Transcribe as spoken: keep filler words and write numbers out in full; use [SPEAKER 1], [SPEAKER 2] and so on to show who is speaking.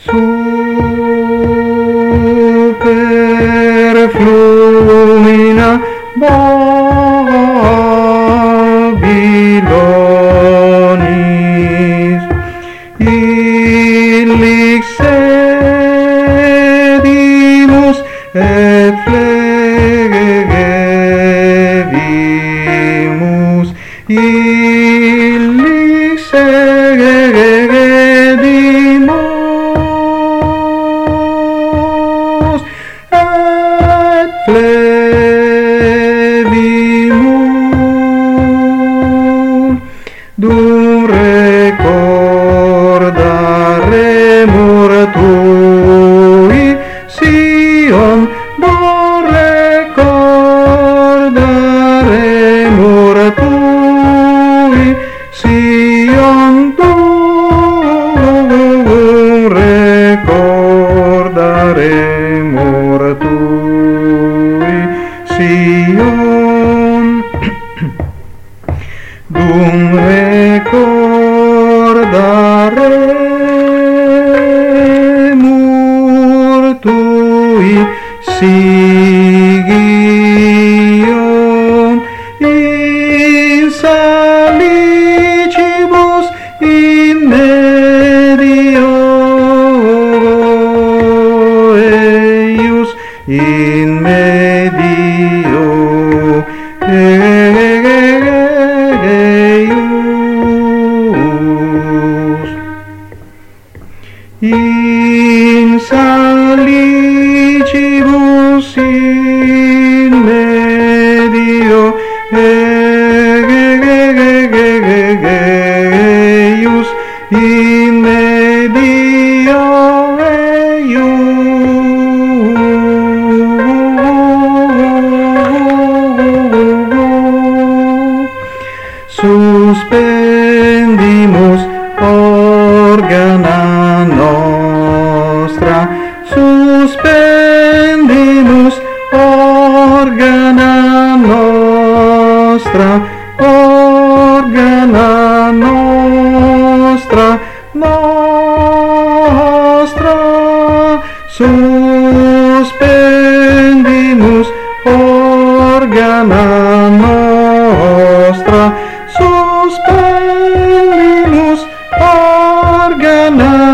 [SPEAKER 1] Superflumina Babylonis illic sedimus et flegevimus illic sedimus et flevimus dum recordaremur tui Sion, dum recordaremur tui Sion, dum recordaremur tui Sion, dum recordaremur tui Sion, in salicibus in medio eius, in medio eius, in salicibus in medio eius, in medio eius. Suspendimus organa nostra, suspendimus organa nostra, organa nostra, nostra, suspendimus organa nostra, suspendimus organa